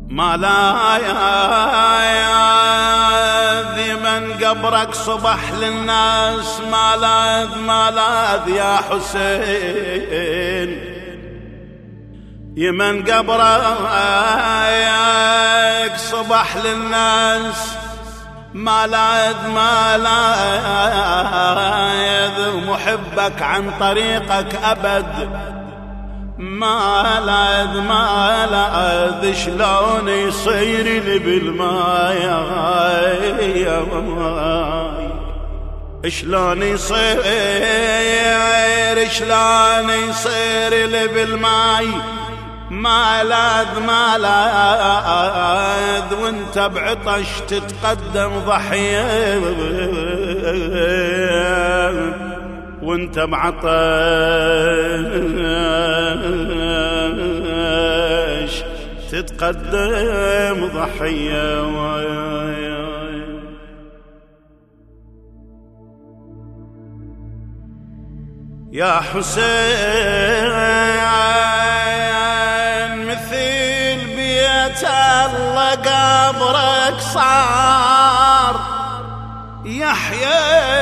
ما لاذ من قبرك صبح للناس، ما لاذ يا حسين، يمن قبرك صبح للناس، ما لاذ محبك عن طريقك أبد، ما لاذ شلون يصير لي بالماي، شلون يصير لي بالماي، ما لاذ وانت بعطش تتقدم ضحية، وانت بعطش تتقدم ضحية. يا حسين مثل بيت الله قبرك صار يحيى،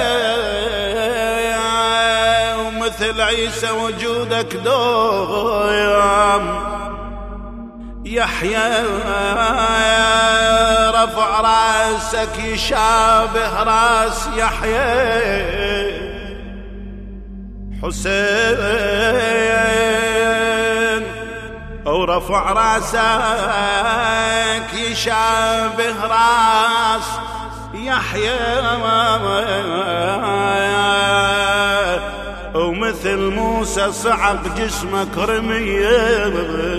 ومثل عيسى وجودك دوم يحيى، رفع راسك يشابه راس يحيى حسين، ورفع راسك يشابه راس يحيى، ومثل موسى صعق جسمك رمية،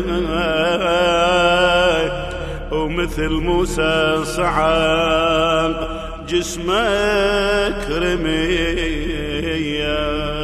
ومثل موسى صعق جسمك رمية.